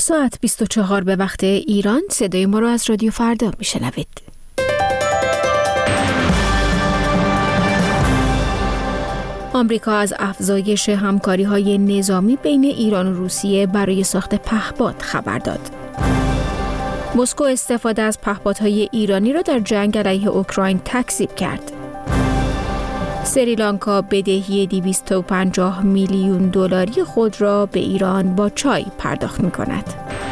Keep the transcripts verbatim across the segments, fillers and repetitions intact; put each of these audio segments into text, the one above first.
ساعت بیست و چهار به وقت ایران. صدای ما رو از رادیو فردا میشنوید. آمریکا از افزایش همکاری‌های نظامی بین ایران و روسیه برای ساخت پهپاد خبر داد. مسکو استفاده از پهپادهای ایرانی را در جنگ علیه اوکراین تکذیب کرد. سریلانکا بدهی دویست و پنجاه میلیون دلاری خود را به ایران با چای پرداخت می‌کند.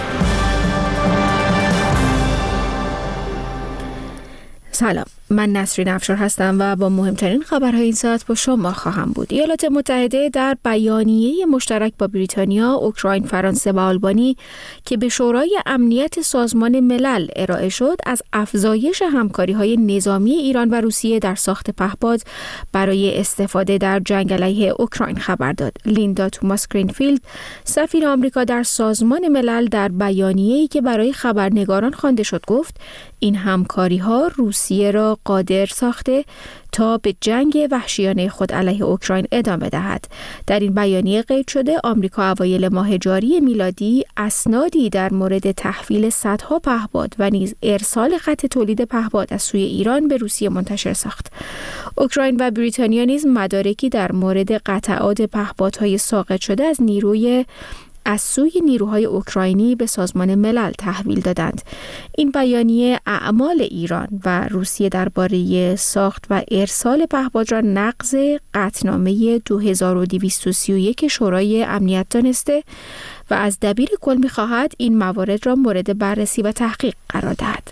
سلام، من نسرین افشار هستم و با مهمترین خبرهای این ساعت با شما خواهم بود. ایالات متحده در بیانیه مشترک با بریتانیا، اوکراین، فرانسه و آلبانی که به شورای امنیت سازمان ملل ارائه شد، از افزایش همکاری‌های نظامی ایران و روسیه در ساخت پهپاد برای استفاده در جنگ علیه اوکراین خبر داد. لیندا توماس گرینفیلد، سفیر آمریکا در سازمان ملل، در بیانیه‌ای که برای خبرنگاران خوانده شد گفت این همکاری‌ها روسیه را قادر ساخته تا به جنگ وحشیانه خود علیه اوکراین ادامه دهد. در این بیانیه قید شده آمریکا اوایل ماه جاری میلادی اسنادی در مورد تحویل صدها پهپاد و نیز ارسال خط تولید پهپاد از سوی ایران به روسیه منتشر ساخت. اوکراین و بریتانیا نیز مدارکی در مورد قطعات پهپادهای ساقط شده از نیروی از سوی نیروهای اوکراینی به سازمان ملل تحویل دادند. این بیانیه اعمال ایران و روسیه درباره ساخت و ارسال پهپاد را نقض قطعنامه دو هزار و دویست و سی و یک شورای امنیت دانسته و از دبیر کل می‌خواهد این موارد را مورد بررسی و تحقیق قرار دهد.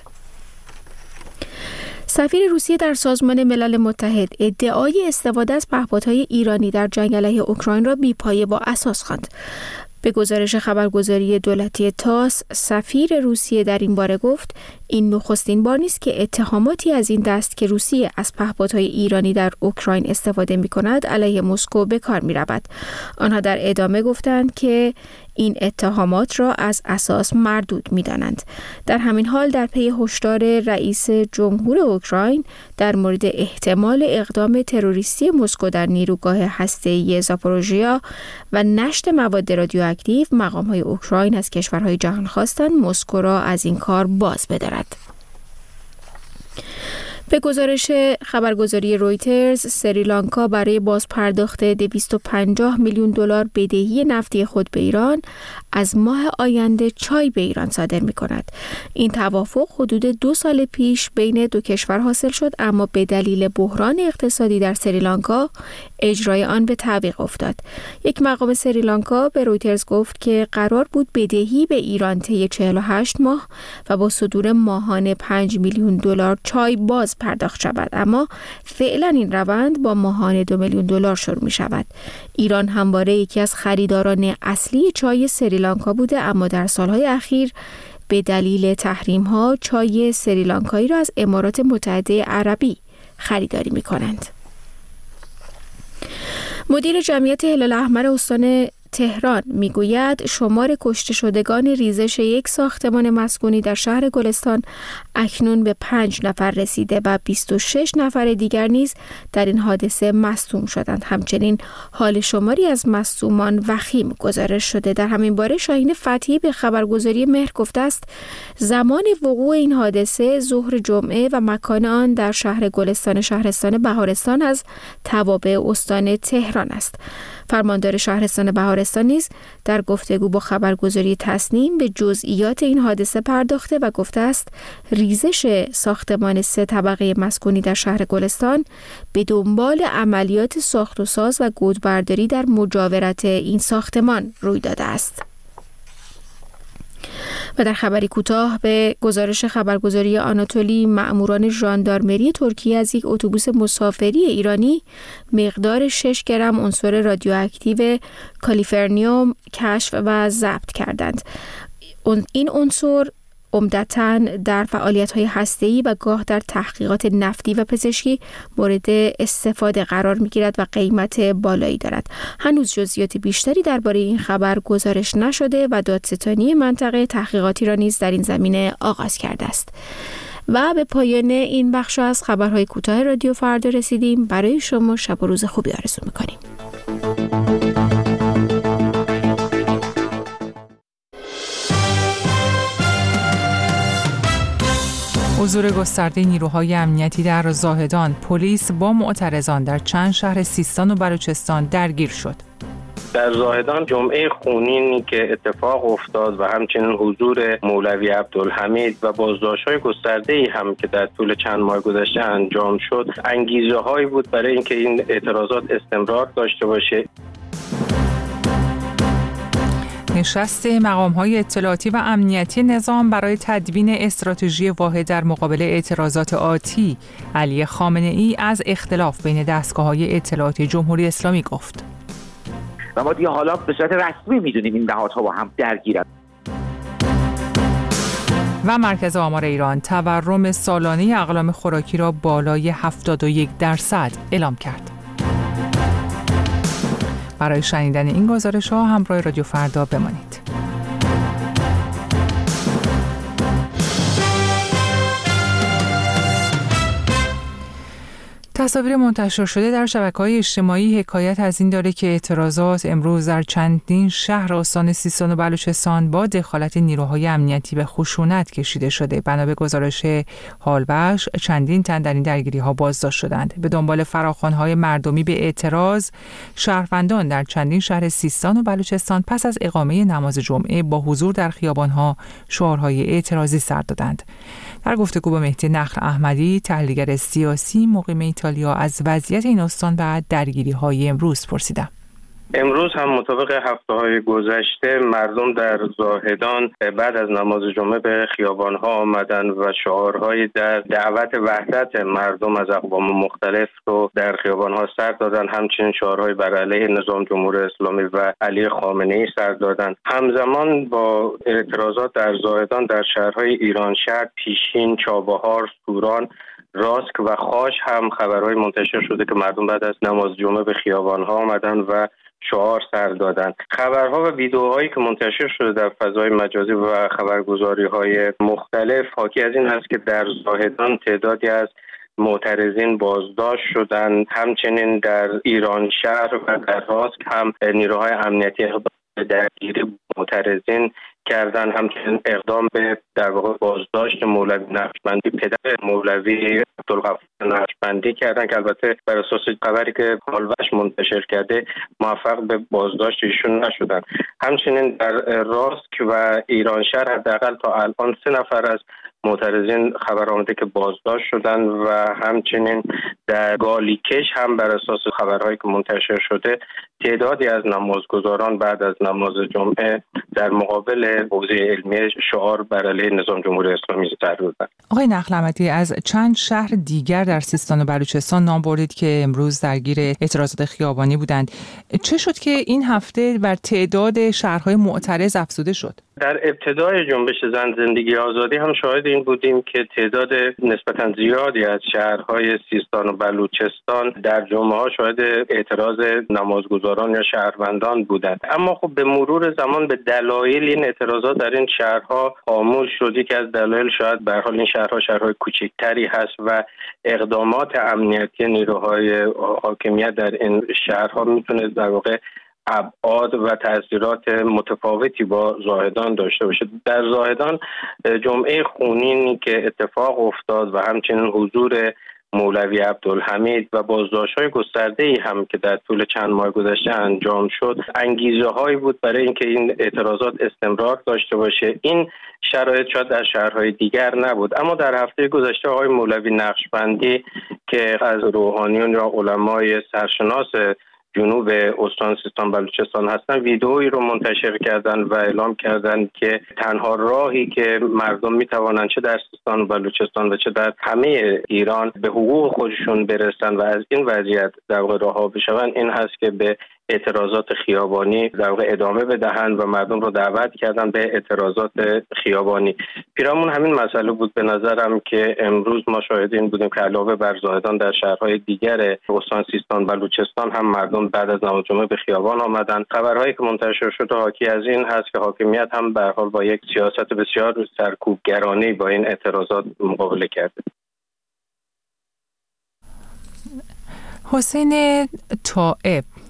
سفیر روسیه در سازمان ملل متحد ادعای استفاده از پهپادهای ایرانی در جنگ علیه اوکراین را بی‌پایه و اساس خواند. به گزارش خبرگزاری دولتی تاس، سفیر روسیه در این باره گفت این نخستین بار نیست که اتهاماتی از این دست که روسیه از پهپادهای ایرانی در اوکراین استفاده می‌کند علیه مسکو به کار می‌رود. آنها در ادامه گفتند که این اتهامات را از اساس مردود می‌دانند. در همین حال در پی هشدار رئیس جمهور اوکراین در مورد احتمال اقدام تروریستی مسکو در نیروگاه هسته‌ای زاپوروژیا و نشت مواد رادیواکتیو، مقام‌های اوکراین از کشورهای جهان خواستند مسکو را از این کار باز بدارد. به گزارش خبرگزاری رویترز، سریلانکا برای بازپرداخت دویست و پنجاه میلیون دلار بدهی نفتی خود به ایران از ماه آینده چای به ایران صادر می کند. این توافق حدود دو سال پیش بین دو کشور حاصل شد، اما به دلیل بحران اقتصادی در سریلانکا اجرای آن به تعویق افتاد. یک مقام سریلانکا به رویترز گفت که قرار بود بدهی به ایران طی چهل و هشت ماه و با صدور ماهانه پنج میلیون دلار چای باز پرداخت شود، اما فعلا این روند با ماهانه دو میلیون دلار شروع می شود. ایران همواره یکی از خریداران اصلی چای سریلانکا بوده، اما در سالهای اخیر به دلیل تحریم ها چای سریلانکایی را از امارات متحده عربی خریداری می کنند. مدیر جمعیت هلال احمر استان تهران میگوید شمار کشته شدگان ریزش یک ساختمان مسکونی در شهر گلستان اکنون به پنج نفر رسیده و بیست و شش نفر دیگر نیز در این حادثه مصدوم شدند. همچنین حال شماری از مصدومان وخیم گزارش شده. در همین باره شاهین فتحی به خبرگزاری مهر گفته است زمان وقوع این حادثه ظهر جمعه و مکان آن در شهر گلستان شهرستان بهارستان از توابع استان تهران است. فرماندار شهرستان بهارستان نیز در گفتگو با خبرگزاری تصنیم به جزئیات این حادثه پرداخته و گفته است ریزش ساختمان سه طبقه مسکونی در شهر گلستان به دنبال عملیات ساخت و ساز و گودبرداری در مجاورت این ساختمان روی داده است. و در خبری کوتاه به گزارش خبرگزاری آناتولی، مأموران ژاندارمری ترکیه از یک اتوبوس مسافری ایرانی مقدار شش گرم عنصر رادیواکتیو کالیفرنیوم کشف و ضبط کردند. این عنصر عمدتاً در فعالیت‌های هسته‌ای و گاه در تحقیقات نفتی و پزشکی مورد استفاده قرار می‌گیرد و قیمت بالایی دارد. هنوز جزئیات بیشتری درباره این خبر گزارش نشده و دادستانی منطقه تحقیقاتی را نیز در این زمینه آغاز کرده است. و به پایان این بخش از خبرهای کوتاه رادیو فردا رسیدیم. برای شما شب و روز خوبی آرزو می‌کنیم. حضور گسترده نیروهای امنیتی در زاهدان، پلیس با معترضان در چند شهر سیستان و بلوچستان درگیر شد. در زاهدان جمعه خونینی که اتفاق افتاد و همچنین حضور مولوی عبدالحمید و بازداشت‌های گسترده‌ای هم که در طول چند ماه گذشته انجام شد، انگیزه‌هایی بود برای اینکه این اعتراضات استمرار داشته باشه. نشست مقام‌های اطلاعاتی و امنیتی نظام برای تدوین استراتژی واحد در مقابل اعتراضات آتی. علی خامنه‌ای از اختلاف بین دستگاه‌های اطلاعاتی جمهوری اسلامی گفت. و ما دیگه حالا به صورت رسمی می‌دونیم این نهادها با هم درگیرند. و مرکز آمار ایران تورم سالانه اقلام خوراکی را بالای هفتاد و یک درصد اعلام کرد. برای شنیدن این گزارش‌ها همراه رادیو فردا بمانید. تصاویر منتشر شده در شبکه‌های اجتماعی حکایت از این داره که اعتراضات امروز در چندین شهر استان سیستان و بلوچستان با دخالت نیروهای امنیتی به خشونت کشیده شده. بنا به گزارش حالبخش چندین تن در این درگیری‌ها بازداشت شدند. به دنبال فراخوان‌های مردمی به اعتراض، شهروندان در چندین شهر سیستان و بلوچستان پس از اقامه نماز جمعه با حضور در خیابان‌ها شعارهای اعتراضی سر دادند. در گفتگو با مهدی نخل احمدی، تحلیلگر سیاسی مقیم ایتالیا، از وضعیت این استان و درگیری‌های امروز پرسیدم. امروز هم مطابق هفته‌های گذشته مردم در زاهدان بعد از نماز جمعه به خیابان‌ها آمدن و شعارهای در دعوت وحدت مردم از اقوام مختلف رو در خیابان‌ها سر دادن. همچنین شعارهای بر علیه نظام جمهوری اسلامی و علی خامنه‌ای سر دادن. همزمان با اعتراضات در زاهدان در شهرهای ایرانشهر، پیشین، چابهار، سوران، راسک و خاش هم خبرهای منتشر شده که مردم بعد از نماز جمعه به خیابان‌ها آمدن و شعار سر دادن. خبرها و ویدیوهایی که منتشر شده در فضای مجازی و خبرگزاری‌های مختلف حاکی از این است که در زاهدان تعدادی از معترضین بازداشت شدند. همچنین در ایرانشهر و در راسک هم نیروهای امنیتی درگیری معترضین کردن. همچنین اقدام به در واقع بازداشت مولوی نقشبندی، پدر مولوی عبدالغفار نقشبندی کردن که البته بر اساس خبری که حالوش منتشر کرده موفق به بازداشت ایشون نشدن. همچنین در راسک و ایرانشهر حداقل تا الان سه نفر از معترضین خبر آمده که بازداشت شدن و همچنین در گالیکش هم بر اساس خبرهایی که منتشر شده تعدادی از نمازگزاران بعد از نماز جمعه در مقابل حوزه علمی شعار بر علیه نظام جمهوری اسلامی سر دادند. آقای نخل احمدی، از چند شهر دیگر در سیستان و بلوچستان نام بردید که امروز درگیر اعتراضات خیابانی بودند. چه شد که این هفته بر تعداد شهرهای معترض افزوده شد؟ در ابتدای جنبش زن زندگی آزادی هم شاهد این بودیم که تعداد نسبتاً زیادی از شهرهای سیستان و بلوچستان در جمعه‌ها شاهد اعتراض نمازگزاران یا شهروندان بودند. اما خب به مرور زمان به دلایل این اعتراضات در این شهرها خاموش شد. که از دلایل شاید به هر حال این شهرها شهرهای کوچکتری هست و اقدامات امنیتی نیروهای حاکمیت در این شهرها میتونه در واقع ابعاد و تأثیرات متفاوتی با زاهدان داشته باشه. در زاهدان جمعه خونینی که اتفاق افتاد و همچنین حضور مولوی عبدالحمید و بازداشت‌های گسترده‌ای هم که در طول چند ماه گذشته انجام شد، انگیزه‌هایی بود برای اینکه این اعتراضات استمرار داشته باشه. این شرایط شاید در شهرهای دیگر نبود، اما در هفته گذشته آقای مولوی نقشبندی که از روحانیون یا علمای سرشناس جنوب استان سیستان بلوچستان هستن، ویدئویی رو منتشر کردن و اعلام کردن که تنها راهی که مردم میتوانند چه در سیستان و بلوچستان و چه در همه ایران به حقوق خودشون برسن و از این وضعیت در واقع رها بشون این هست که به اعتراضات خیابانی در واقع ادامه بدهند و مردم رو دعوت کردن به اعتراضات خیابانی. پیرامون همین مسئله بود به نظرم که امروز ما شاهد این بودیم که علاوه بر زاهدان در شهرهای دیگر استان سیستان بلوچستان هم مردم بعد از نماز جمعه به خیابان آمدن. خبرهایی که منتشر شده حاکی از این هست که حاکمیت هم به هر حال با یک سیاست بسیار سرکوبگرانه با این اعتراضات مقابله کرده. حسین طائب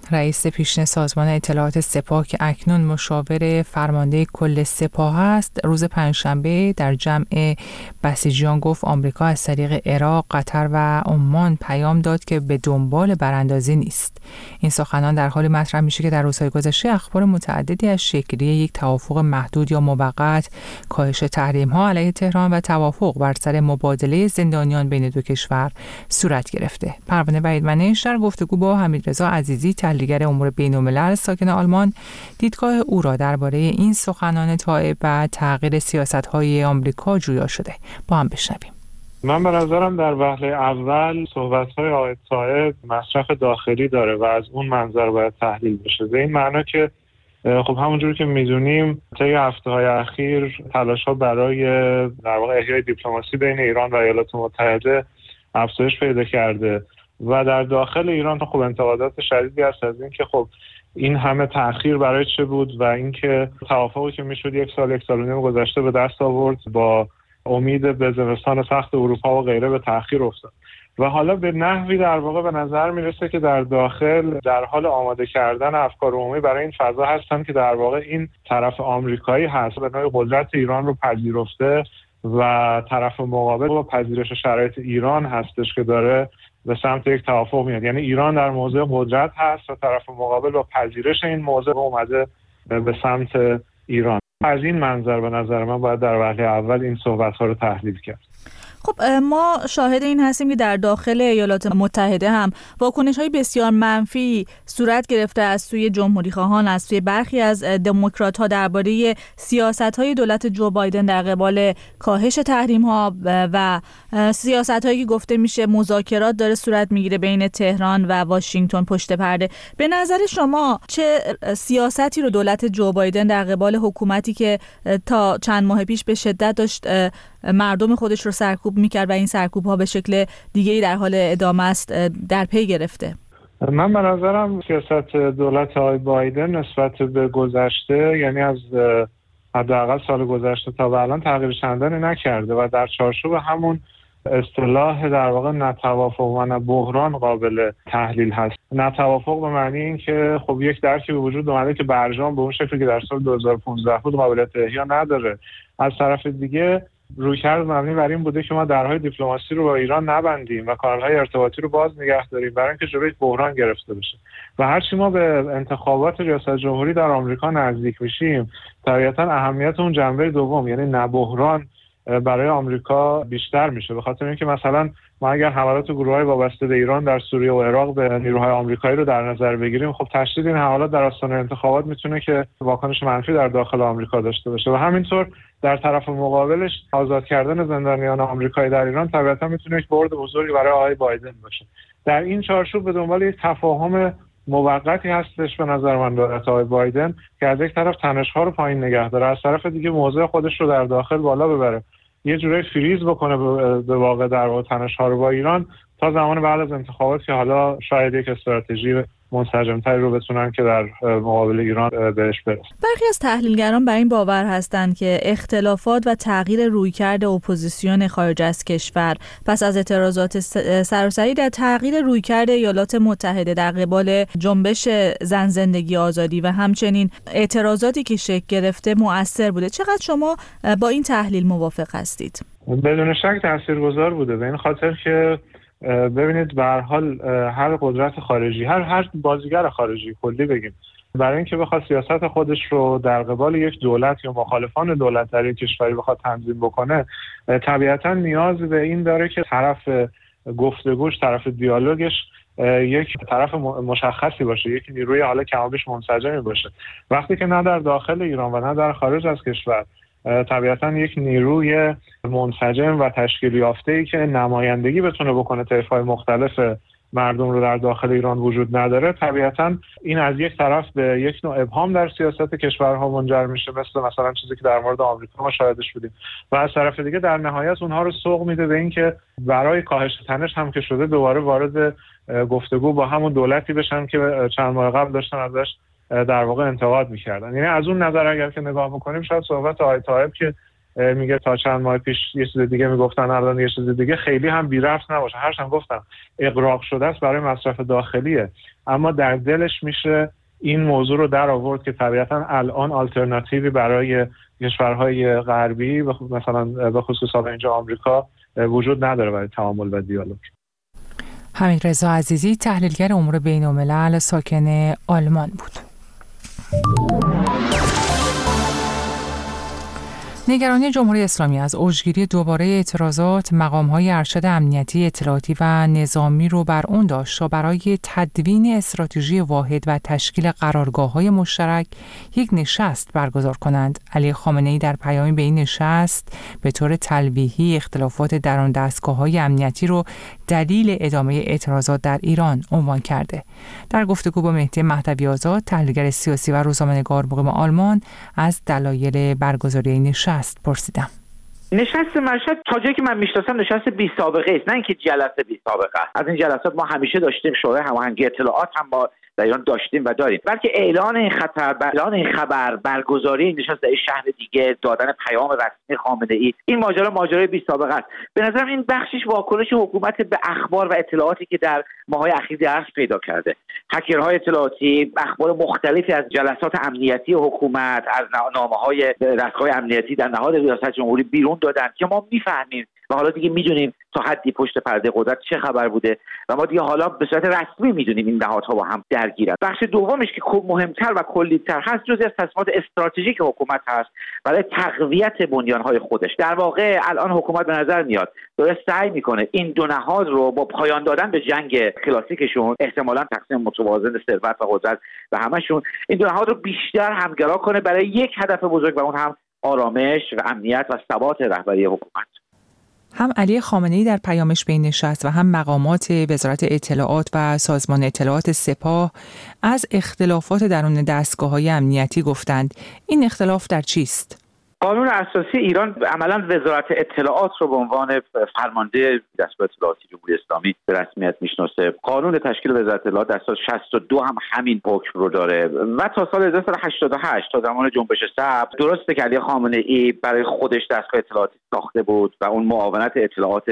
رئیس پیشین سازمان اطلاعات سپاه که اکنون مشاور فرمانده کل سپاه است، روز پنجشنبه در جمع بسیجیان گفت آمریکا از طریق عراق، قطر و عمان پیام داد که به دنبال براندازی نیست. این سخنان در حالی مطرح میشه که در روزهای گذشته اخبار متعددی از شکل‌گیری یک توافق محدود یا موقت، کاهش تحریم‌ها علیه تهران و توافق بر سر مبادله زندانیان بین دو کشور صورت گرفته. پروانه وحیدمنش در گفتگو با حمیدرضا عزیزی تحلیلگر امور بین‌الملل ساکن آلمان دیدگاه او را درباره این سخنان طائب و تغییر سیاست‌های آمریکا جویا شده. با هم بشنویم. من به نظرم در وهله اول صحبت‌های آقای طائب مصرف داخلی داره و از اون منظر باید تحلیل بشه. به این معنی که خب همونجوری که می‌دونیم طی هفته‌های اخیر تلاش‌ها برای در واقع احیای دیپلماسی بین ایران و ایالات متحده افزایش پیدا کرده و در داخل ایران خب انتقادات شدیدی هست از این که خب این همه تأخیر برای چه بود و اینکه توافقی که میشد یک سال یک سال و نیم گذشته به دست آورد با امید به زمستان سخت اروپا و غیره به تأخیر افتاد و حالا به نحوی در واقع به نظر میرسه که در داخل در حال آماده کردن افکار عمومی برای این فضا هستن که در واقع این طرف آمریکایی هست به نوعی قدرت ایران رو پذیرفته و طرف مقابل با پذیرش شرایط ایران هستش که داره به سمت یک توافق میاد. یعنی ایران در موضع قدرت هست و طرف مقابل با پذیرش این موضع اومده به سمت ایران. از این منظر به نظر من باید در وهله اول این صحبت‌ها رو تحلیل کرد. خب ما شاهد این هستیم که در داخل ایالات متحده هم واکنش‌های بسیار منفی صورت گرفته از سوی جمهوری‌خواهان، از سوی برخی از دموکرات‌ها درباره سیاست‌های دولت جو بایدن در قبال کاهش تحریم‌ها و سیاست‌هایی که گفته میشه مذاکرات داره صورت میگیره بین تهران و واشنگتن پشت پرده. به نظر شما چه سیاستی رو دولت جو بایدن در قبال حکومتی که تا چند ماه پیش به شدت داشت مردم خودش رو سرکوب میکرد و این سرکوب ها به شکل دیگه‌ای در حال ادامه است در پی گرفته؟ من به نظرم سیاست دولت آقای بایدن نسبت به گذشته، یعنی از حداقل سال گذشته تا به الان تغییر چندانی نکرده و در چارچوب همون اصطلاح در واقع نتوافق و نه بحران قابل تحلیل هست. نتوافق به معنی این که خب یک درکی به وجود اومده که برجام به اون شکلی که در سال دو هزار و پانزده بود قابلیت احیا نداره. از طرف دیگه رویکرد مبنی بر این بوده که ما درهای دیپلماسی رو با ایران نبندیم و کانال‌های ارتباطی رو باز نگه داریم برای اینکه جلوی بحران گرفته بشه. و هرچی ما به انتخابات ریاست جمهوری در آمریکا نزدیک میشیم، طبیعتاً اهمیت اون جنبه دوم یعنی نه بحران برای آمریکا بیشتر میشه، به خاطر اینکه مثلا ما اگر حملات گروه‌های وابسته به ایران در سوریه و عراق به نیروهای آمریکایی رو در نظر بگیریم، خب تشدید این حملات در آستانه انتخابات میتونه که واکنش منفی در داخل آمریکا داشته باشه و همینطور در طرف مقابلش آزاد کردن زندانیان آمریکایی در ایران طبیعتا میتونه یک برد بزرگی برای آقای بایدن باشه. در این چارچوب به دنبال یک تفاهم موقتی هستش به نظر من دولت آقای بایدن که از یک طرف تنش‌ها رو پایین نگه داره، از طرف دیگه موضع خودش رو در داخل بالا ببره، یه جوری فریز بکنه به واقع در واقع تنش‌ها رو با ایران تا زمان بعد از انتخابات که حالا شاید یک استراتژی منسجم‌تری رو بتونن که در مقابل ایران بهش برسن. برخی از تحلیلگران بر این باور هستند که اختلافات و تغییر رویکرد اپوزیسیون خارج از کشور پس از اعتراضات سراسری در تغییر رویکرد ایالات متحده در قبال جنبش زن زندگی آزادی و همچنین اعتراضاتی که شکل گرفته مؤثر بوده. چقدر شما با این تحلیل موافق هستید؟ بدون شک تاثیرگذار بوده، به این خاطر که ببینید به هر حال هر قدرت خارجی، هر هر بازیگر خارجی کلی بگیم، برای اینکه بخواد سیاست خودش رو در قبال یک دولت یا مخالفان دولت در یک کشوری بخواد تنظیم بکنه، طبیعتا نیاز به این داره که طرف گفتگوش، طرف دیالوگش یک طرف مشخصی باشه، یک نیروی حالا کمابیش منسجمی باشه. وقتی که نه در داخل ایران و نه در خارج از کشور طبیعتا یک نیروی منسجم و تشکیل یافته‌ای که نمایندگی بتونه بکنه طیف‌های مختلف مردم رو در داخل ایران وجود نداره، طبیعتا این از یک طرف به یک نوع ابهام در سیاست کشورها منجر میشه، مثل مثلا چیزی که در مورد آمریکا ما شاهدش بودیم، و از طرف دیگه در نهایت اونها رو سوق میده به این که برای کاهش تنش هم که شده دوباره وارد گفتگو با همون دولتی بشن که چند ماه قبل داشتن ازش در واقع انتقاد میکردن. یعنی از اون نظر اگر که نگاه بکنیم شاید صحبت آقای طائب که میگه تا چند ماه پیش یه چیز دیگه میگفتن، الان یه چیز دیگه، خیلی هم بی ربط نباشه. هرچند گفتم اغراق شده است برای مصرف داخلیه، اما در دلش میشه این موضوع رو در آورد که طبیعتاً الان آلترناتیوی برای کشورهای غربی مثلا به خصوص اینجا آمریکا وجود نداره برای تعامل و دیالوگ. حمید رضا عزیزی، تحلیلگر امور بین‌الملل ساکن آلمان بود. نگرانی جمهوری اسلامی از اوجگیری دوباره اعتراضات مقام‌های ارشد امنیتی، اطلاعاتی و نظامی رو بر اون داشت تا برای تدوین استراتژی واحد و تشکیل قرارگاه‌های مشترک یک نشست برگزار کنند. علی خامنه‌ای در پیامی به این نشست به طور تلویحی اختلافات درون دستگاه‌های امنیتی رو دلیل ادامه اعتراضات در ایران عنوان کرده. در گفتگو با مهدی مهدوی آزاد، تحلیلگر سیاسی و روزنامه‌نگار مقیم آلمان، از دلایل برگزاری این نشست پرسیدم. نشست مشهد تا جایی که من میشناسم نشست بی سابقه است، نه اینکه جلسه بی سابقه است. از این جلسات ما همیشه داشتیم، شورای هماهنگی اطلاعات هم با در ایران داشتیم و داریم، بلکه اعلان این خطر، اعلان این خبر، برگزاری این نشست در شهر دیگه، دادن پیام رسمی خامنه‌ای، این ماجرا ماجرای بی سابقه است. به نظرم این بخشش واکنش حکومت به اخبار و اطلاعاتی که در ماه‌های اخیر دست پیدا کرده. هکرهای اطلاعاتی اخبار مختلفی از جلسات امنیتی حکومت، از نامه‌های دستگاه امنیتی در نهاد ریاست جمهوری بیرون دادن که ما میفهمیم و حالا دیگه میدونیم تا حدی پشت پرده قدرت چه خبر بوده و ما دیگه حالا به صورت رسمی میدونیم این نهادها با هم درگیرن. بخش دومش که مهمتر و کلی‌تر هست، جزئی از تصمیمات استراتژیک حکومت هست برای تقویت بنیان‌های خودش. در واقع الان حکومت به نظر میاد داره سعی میکنه این دو نهاد رو با پایان دادن به جنگ کلاسیکشون، احتمالاً تقسیم متوازن ثروت و قدرت و همشون، این دو نهاد رو بیشتر همگرا کنه برای یک هدف بزرگ و اون هم آرامش و امنیت و ثبات رهبری حکومت. هم علی خامنه‌ای در پیامش به این نشست و هم مقامات وزارت اطلاعات و سازمان اطلاعات سپاه از اختلافات درون دستگاه‌های امنیتی گفتند. این اختلاف در چیست؟ قانون اساسی ایران عملاً وزارت اطلاعات رو به عنوان فرمانده دستگاه اطلاعاتی جمهوری اسلامی به رسمیت میشناسه. قانون تشکیل وزارت اطلاعات در سال شصت و دو هم همین حکم رو داره و تا سال هزار و سیصد و هشتاد و هشت تا زمان جنبش سبز، درسته که علی خامنه‌ای برای خودش دستگاه اطلاعاتی ساخته بود و اون معاونت اطلاعات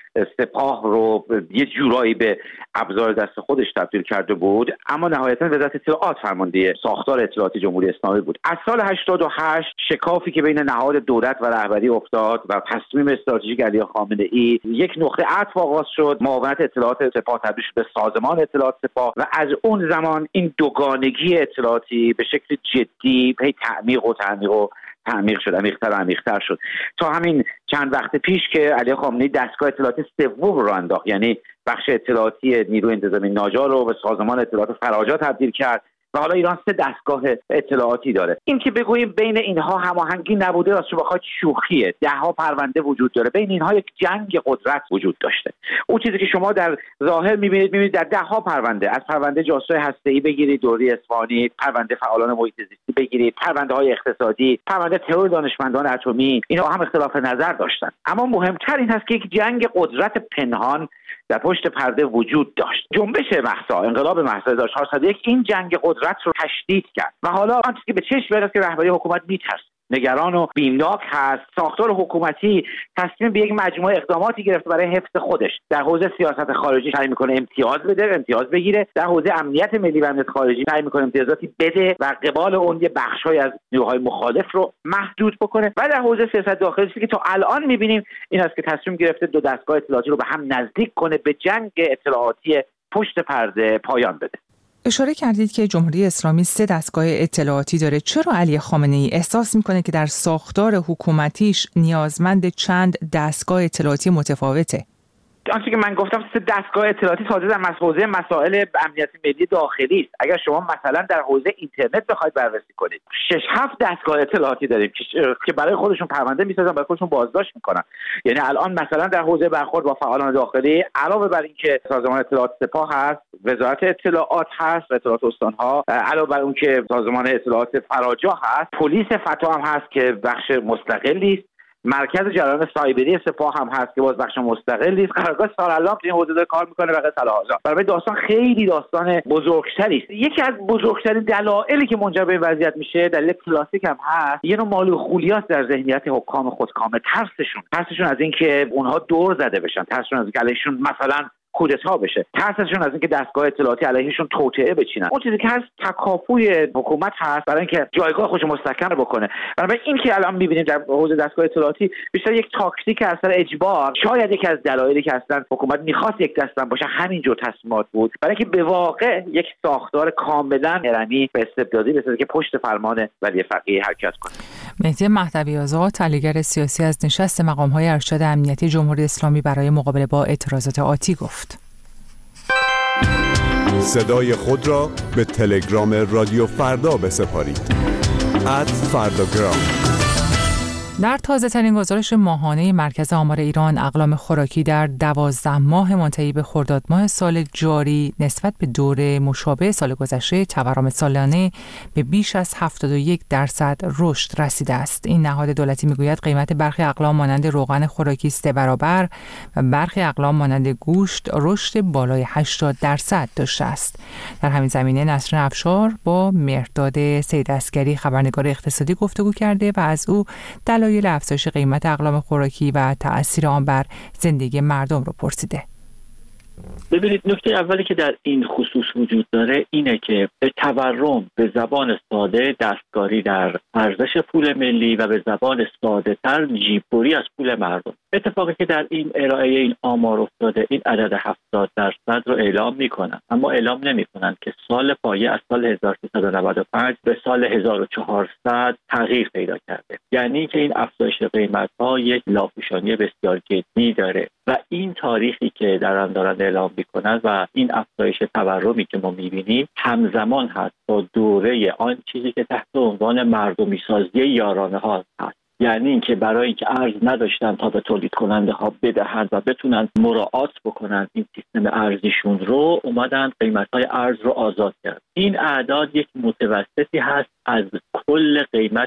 سپاه رو یه جورایی به ابزار دست خودش تبدیل کرده بود، اما نهایتا وزارت اطلاعات فرمانده ساختار اطلاعاتی جمهوری اسلامی بود. از سال هشتاد و هشت شکافی که بین نهاد دولت و رهبری افتاد و تصمیم استراتژیک علی خامنه‌ای، یک نقطه عطف آغاز شد، معاونت اطلاعات سپاه تبدیل شد به سازمان اطلاعات سپاه و از اون زمان این دوگانگی اطلاعاتی به شکل جدی هی تعمیق و تعمیق و تعمیق شد، عمیق‌تر و عمیق‌تر شد تا همین چند وقت پیش که علی خامنه‌ای دستگاه اطلاعاتی سوم رو انداخت، یعنی بخش اطلاعاتی نیروی انتظامی ناجا رو به سازمان اطلاعات فراجا تبدیل کرد و حالا ایران سه دستگاه اطلاعاتی داره. این که بگوییم بین اینها هماهنگی نبوده راستش بخواید شوخیه. ده ها پرونده وجود داره، بین اینها یک جنگ قدرت وجود داشته. اون چیزی که شما در ظاهر می‌بینید می‌بینید در ده ها پرونده، از پرونده جاسوسی هسته‌ای بگیرید، دوری اصفهانی، پرونده فعالان محیط زیستی بگیرید، پرونده‌های اقتصادی، پرونده ترور دانشمندان اتمی، اینا هم اختلاف نظر داشتن. اما مهمتر این هست که یک جنگ قدرت پنهان در پشت پرده وجود داشت. جنبش مهسا، انقلاب مهسا هزار و چهارصد و یک این جنگ قدرت رو تشدید کرد و حالا آنچه که به چشم میاد که رهبری حکومت میترسه، نگران و بیمناک هست. ساختار حکومتی تصمیم به یک مجموعه اقداماتی گرفته برای حفظ خودش. در حوزه سیاست خارجی سعی میکنه امتیاز بده، امتیاز بگیره. در حوزه امنیت ملی و امنیت خارجی سعی میکنه امتیازاتی بده و قبال اون یه بخشای از نیروهای مخالف رو محدود بکنه. و در حوزه سیاست داخلی که تا الان میبینیم این است که تصمیم گرفته دو دستگاه اطلاعاتی رو به هم نزدیک کنه، به جنگ اطلاعاتی پشت پرده پایان بده. اشاره کردید که جمهوری اسلامی سه دستگاه اطلاعاتی داره. چرا علی خامنه‌ای احساس میکنه که در ساختار حکومتیش نیازمند چند دستگاه اطلاعاتی متفاوته؟ آنچه که من گفتم سه دستگاه اطلاعاتی تازه در حوزه مسائل امنیت ملی داخلی است. اگر شما مثلا در حوزه اینترنت بخواید بررسی کنید، شش هفت دستگاه اطلاعاتی داریم که برای خودشون پرونده میسازن، برای خودشون بازداشت میکنن. یعنی الان مثلا در حوزه برخورد با فعالان داخلی، علاوه بر اینکه سازمان اطلاعات سپاه هست، وزارت اطلاعات هست، اطلاعات استانها، علاوه بر اون که سازمان اطلاعات فراجا هست، پلیس فتا هم هست که بخش مستقلی است مرکز جریان سایبری سپاه هم هست که باز بخش مستقلی است. قرارگاه سارالام تو این حوزه داره کار میکنه و صلاح آزاد. برای داستان خیلی داستان بزرگتری است. یکی از بزرگترین دلایلی که منجر به این وضعیت میشه، دلیل کلاسیک هم هست، یه نوع مالو خولیاست در ذهنیت حکام خودکامه. ترسشون ترسشون از اینکه اونها دور زده بشن، ترسشون از اینکه علیشون مثلا کودتا بشه، ترسشون از اینکه دستگاه اطلاعاتی علیهشون توطئه بچینن. اون چیزی که هست تکاپوی حکومت هست برای اینکه جایگاه خودش مستحکم بکنه. برای این که الان می‌بینیم در حوزه دستگاه اطلاعاتی بیشتر یک تاکتیک اثر اجبار، شاید یکی از دلایلی که اصلا حکومت می‌خواست یک دستم باشه همین جور تصمیمات بود، برای اینکه به واقع یک ساختار کاملا هرمی به استبدادی بسازه که پشت فرمان ولی فقیه حرکت کنه. مهدی مهدوی آزاد، تحلیلگر سیاسی، از نشست مقام‌های ارشد امنیتی جمهوری اسلامی برای مقابله با اعتراضات آتی گفت. صدای خود را به تلگرام رادیو فردا بسپارید. ات فرداگرام. در تازه ترین گزارش ماهانه مرکز آمار ایران، اقلام خوراکی در دوازده ماه منتهی به خرداد ماه سال جاری نسبت به دوره مشابه سال گذشته تورم سالانه به بیش از هفتاد و یک درصد رشد رسیده است. این نهاد دولتی میگوید قیمت برخی اقلام مانند روغن خوراکی سه برابر و برخی اقلام مانند گوشت رشد بالای هشتاد درصد داشته است. در همین زمینه نسرین افشار با مهرداد سیدعسگری خبرنگار اقتصادی گفتگو کرده و از او دلایل افزایش قیمت اقلام خوراکی و تأثیر آن بر زندگی مردم رو پرسیده. ببینید، نکته اولی که در این خصوص وجود داره اینه که تورم به زبان ساده دستکاری در ارزش پول ملی و به زبان ساده تر جیببری از پول مردم. اتفاقی که در این ارائه این آمار افتاده، این عدد هفتاد درصد رو اعلام میکنن، اما اعلام نمیکنن که سال پایه از سال هزار و سیصد و نود و پنج به سال هزار و چهارصد تغییر پیدا کرده. یعنی که این افزایش قیمت ها یک لاپوشانی بسیار جدی داره و این تاریخی که دارن دارن اعلام میکنن و این افزایش تورمی که ما میبینیم همزمان هست با دوره آن چیزی که تحت عنوان مردمی سازی یارانه ها هست. یعنی اینکه برای اینکه ارز نداشتن تا به تولید کننده ها بدهند و بتونن مراعات بکنن این سیستم ارزیشون رو، اومدن قیمت های ارز رو آزاد کرد. این اعداد یک متوسطی هست از کل قیمت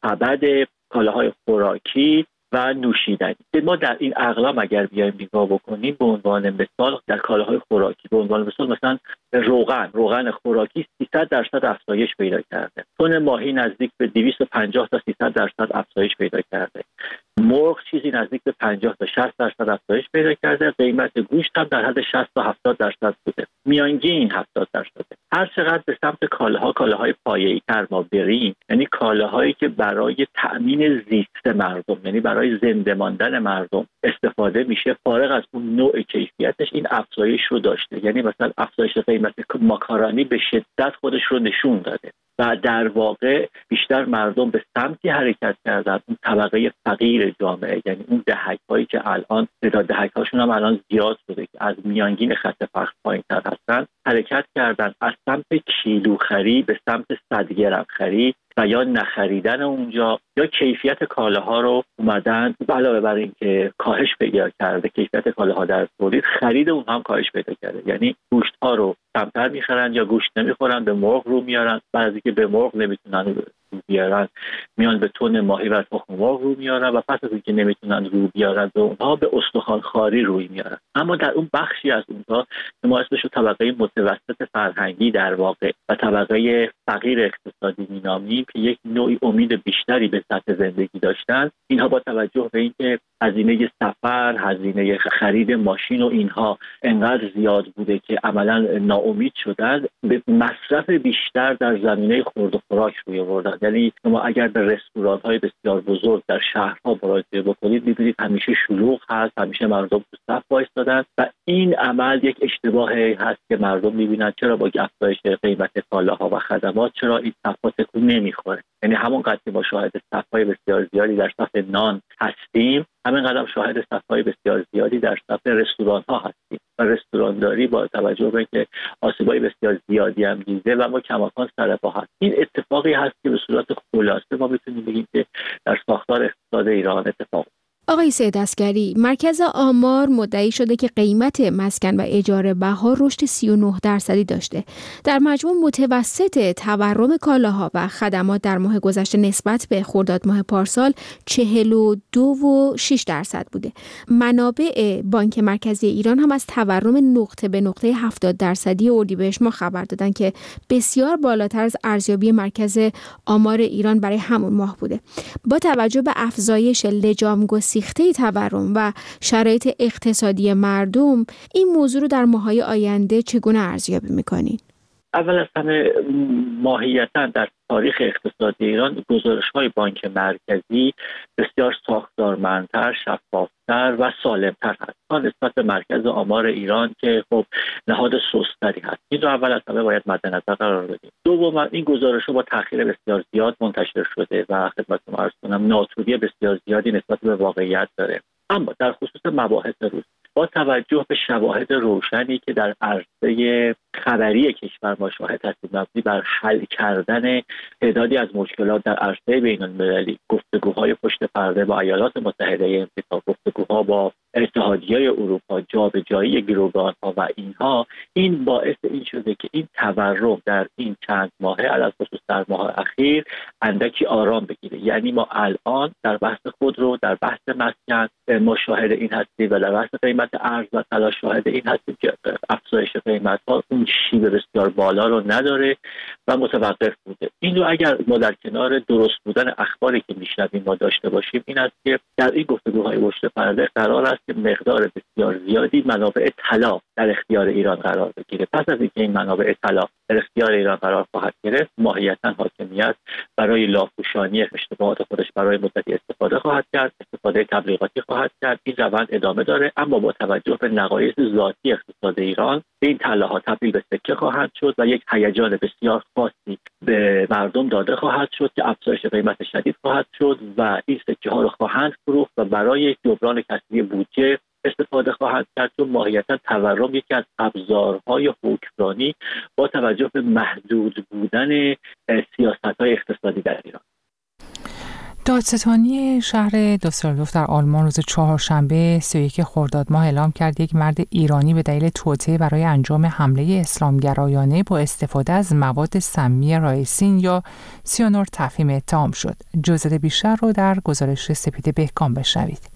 سبد کالاهای خوراکی و نوشیدنی. ما در این اقلام اگر بیایم نگاه بکنیم، به عنوان مثال در کالاهای خوراکی، به عنوان مثال مثلا روغن روغن خوراکی سیصد درصد افزایش پیدا کرده. تن ماهی نزدیک به دویست و پنجاه تا سیصد درصد افزایش پیدا کرده. مرغ چیزی نزدیک به پنجاه تا شصت درصد افزایش پیدا کرده. قیمت گوشت هم در حد شصت تا هفتاد درصد بوده. میانگین هفتاد درصد. هر چقدر به سمت کالاها کالاهای پایه‌ای تر ما بریم، یعنی کالاهایی که برای تأمین زیست مردم، یعنی برای زنده ماندن مردم استفاده میشه، فارغ از اون نوع کیفیتش این افزایش رو داشته. یعنی مثلا افزایش قیمت ماکارونی به شدت خودش رو نشون داده و در واقع بیشتر مردم به سمتی حرکت کردن، اون طبقه فقیر جامعه، یعنی اون دهک‌هایی که الان تعداد دهک‌هاشون هم الان زیاد شده که از میانگین خط فقر پایین‌تر هستن، حرکت کردن از سمت کیلوخری به سمت صد گرم خری و یا نخریدن اونجا یا کیفیت کالاها رو اومدن علاوه بر این که کاهش پیدا کرده کیفیت کالاها در تولید، خرید اونها هم کاهش پیدا کرده. یعنی گوشت ها رو کمتر میخرن یا گوشت نمیخورن، به مرغ رو میارن. بعضی که به مرغ نمیتونن رو بیارن میان به تن ماهی و تخم مرغ رو میارن و پس از اینکه نمیتونن رو بیارن و اونها به استخوان خاری روی میارن. اما در اون بخشی از اونها که ما اسمش رو طبقه متوسط فرهنگی در واقع و طبقه فقیر اقتصادی مینامیم که یک نوعی امید بیشتری به سطح زندگی داشتن، اینها با توجه به اینکه هزینه سفر، هزینه خرید ماشین و اینها انقدر زیاد بوده که عملا ناامید شدن، به مصرف بیشتر در زمینه خورد و خوراک روی آوردن. یعنی شما اگر به رستوران‌های بسیار بزرگ در شهرها مراجعه بکنید می‌بینید همیشه شلوغ هست، همیشه مردم تو صف وایسادن و این عمل یک اشتباهی هست که مردم می‌بینن چرا با افزایش قیمت کالاها و خدمات چرا این صف‌ها تکون نمی‌خوره. یعنی همونقدر که ما شاهد صف‌های بسیار زیادی در صف نان هستیم، همین قدم شاهد صف‌های بسیار زیادی در صف رستوران‌ها هستیم و رستورانداری با توجه به اینکه آسیب‌های بسیار زیادی هم دیده و ما کماکان سرپا هست. این اتفاقی هست که به صورت خلاصه ما میتونیم بگیم که در ساختار اقتصاد ایران اتفاق. آقای سید عسگری، مرکز آمار مدعی شده که قیمت مسکن و اجاره بها رشد سی و نه درصدی داشته. در مجموع متوسط تورم کالاها و خدمات در ماه گذشته نسبت به خرداد ماه پارسال چهل و دو و شش درصد بوده. منابع بانک مرکزی ایران هم از تورم نقطه به نقطه هفتاد درصدی اردیبهشت ماه خبر دادن که بسیار بالاتر از ارزیابی مرکز آمار ایران برای همون ماه بوده. با توجه به افزایش لجام گسیخته تورم و شرایط اقتصادی مردم، این موضوع رو در ماه‌های آینده چگونه ارزیابی می‌کنید؟ اول از همه ماهیتاً در تاریخ اقتصادی ایران گزارش‌های بانک مرکزی بسیار ساختارمندتر، شفافتر و سالمتر هست تا نسبت به مرکز آمار ایران که خب نهاد سستری هست. این رو اول از همه باید مد نظر قرار بدیم. دوم، این گزارش‌ها با تأخیر بسیار زیاد منتشر شده و خدمتتون عرض کنم ناتوری بسیار زیادی نسبت به واقعیت داره. اما در خصوص مباحث روز با توجه به شواهد روشنی که در عرصه خبری کشور ما شاهد هستیم، مبنی بر حل کردن تعدادی از مشکلات در عرصه بین‌المللی، گفتگوهای پشت پرده با ایالات متحده آمریکا، گفتگوها با اتحادیه اروپا، جابجایی گروگان‌ها و اینها، این باعث این شده که این تورم در این چند ماهه علاوه خصوص در ماه اخیر اندکی آرام بگیره. یعنی ما الان در بحث خودرو، در بحث مسکن ما شاهد این هستیم و در بحث قیمت ارز و طلا شاهد این هستیم که افزایش قیمت‌ها اون شیب بسیار بالا رو نداره و متوقف بوده. این رو اگر ما در کنار درست بودن اخباری که میشنویم ما داشته باشیم، این است که در این گفتگوهای پشت پرده قرار است که مقدار بسیار زیادی منابع طلا در اختیار ایران قرار بگیره. پس از اینکه این منابع طلا در اختیار ایران قرار خواهد گرفت، ماهیتاً حاکمیت برای لاپوشانی اشتباهات خودش برای مدتی استفاده خواهد کرد، استفاده تبلیغاتی خواهد کرد. این روند ادامه داره، اما با توجه به نقایص ذاتی اقتصاد ایران، این طلاها تبدیل به سکه خواهد شد و یک هیجان بسیار خاصی به مردم داده خواهد شد که افزایش قیمت شدید خواهد شد و این سکه ها رو خواهند فروخت و برای جبران کسری بودجه استفاده خواهد کرد. چون ماهیتا تورم یکی از ابزارهای حکمرانی با توجه به محدود بودن سیاست‌های اقتصادی در ایران. دادستانی شهر دوسلدورف در آلمان روز چهارشنبه سی و یک خرداد ماه اعلام کرد یک مرد ایرانی به دلیل توطئه برای انجام حمله اسلامگرایانه با استفاده از مواد سمی رایسین یا سیانور تفهیم اتهام شد. جزئیات بیشتر رو در گزارش سپید بهکام بشنوید.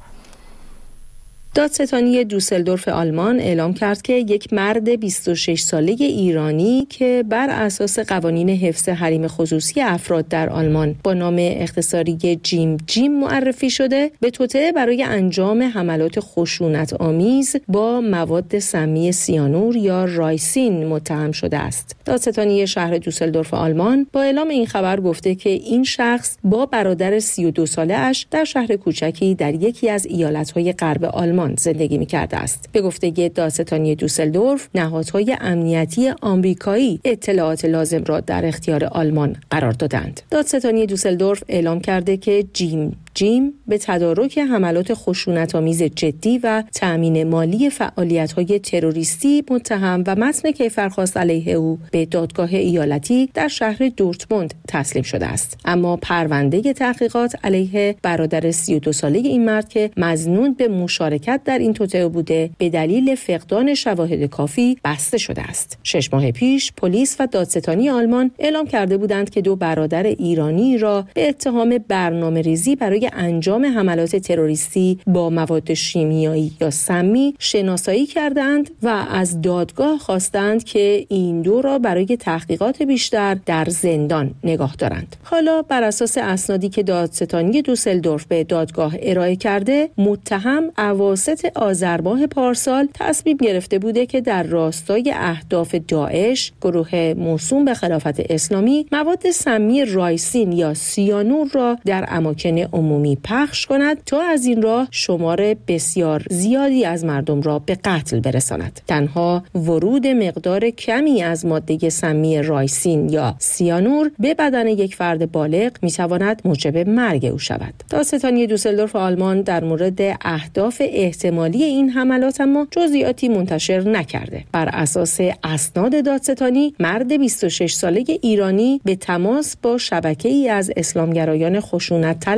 دادستانی دوسلدورف آلمان اعلام کرد که یک مرد بیست و شش ساله ایرانی که بر اساس قوانین حفظ حریم خصوصی افراد در آلمان با نام اختصاری جیم جیم معرفی شده، به توطئه برای انجام حملات خشونت آمیز با مواد سمی سیانور یا رایسین متهم شده است. دادستانی شهر دوسلدورف آلمان با اعلام این خبر گفته که این شخص با برادر سی و دو ساله اش در شهر کوچکی در یکی از ایالت‌های غرب آلمان زندگی می‌کرده است. به گفته دادستانی دوسلدورف، نهادهای امنیتی آمریکایی اطلاعات لازم را در اختیار آلمان قرار دادند. دادستانی دوسلدورف اعلام کرده که جیم جیم به تدارک حملات خشونت‌آمیز جدی و تأمین مالی فعالیت‌های تروریستی متهم و متن کیفرخواست علیه او به دادگاه ایالتی در شهر دورتموند تسلیم شده است. اما پرونده تحقیقات علیه برادر سی و دو ساله این مرد که مظنون به مشارکت در این توطئه بوده به دلیل فقدان شواهد کافی بسته شده است. شش ماه پیش پلیس و دادستانی آلمان اعلام کرده بودند که دو برادر ایرانی را به اتهام برنامه‌ریزی برای انجام حملات تروریستی با مواد شیمیایی یا سمی شناسایی کردند و از دادگاه خواستند که این دو را برای تحقیقات بیشتر در زندان نگاه دارند. حالا بر اساس اسنادی که دادستانی دوسلدورف به دادگاه ارائه کرده، متهم اواسط آذر ماه پارسال تصمیم گرفته بوده که در راستای اهداف داعش، گروه موسوم به خلافت اسلامی، مواد سمی رایسین یا سیانور را در اماکن عمومی پخش کند تا از این راه شمار بسیار زیادی از مردم را به قتل برساند. تنها ورود مقدار کمی از ماده سمی رایسین یا سیانور به بدن یک فرد بالغ میتواند موجب مرگ او شود. دادستانی دوسلدورف آلمان در مورد اهداف احتمالی این حملات اما جزئیاتی منتشر نکرده. بر اساس اسناد دادستانی، مرد بیست و شش ساله ایرانی به تماس با شبکه‌ای از اسلامگرایان خشونت طلب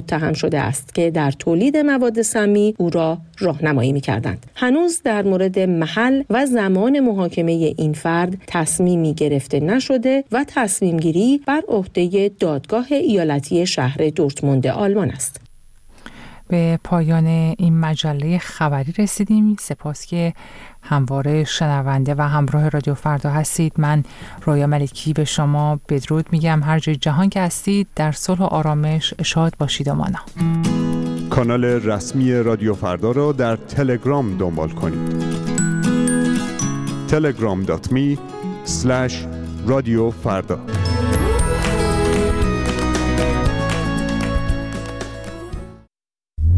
متهم شده است که در تولید مواد سمی او را راهنمایی می‌کردند. هنوز در مورد محل و زمان محاکمه این فرد تصمیمی گرفته نشده و تصمیم گیری بر عهده دادگاه ایالتی شهر دورتموند آلمان است. به پایان این مجله خبری رسیدیم. سپاس که همواره شنونده و همراه رادیو فردا هستید. من رویا ملکی به شما بدرود میگم. هر جای جهان که هستید در صلح و آرامش شاد باشید و مانا. کانال رسمی رادیو فردا را در تلگرام دنبال کنید. تلگرام دات می اسلش رادیو فردا.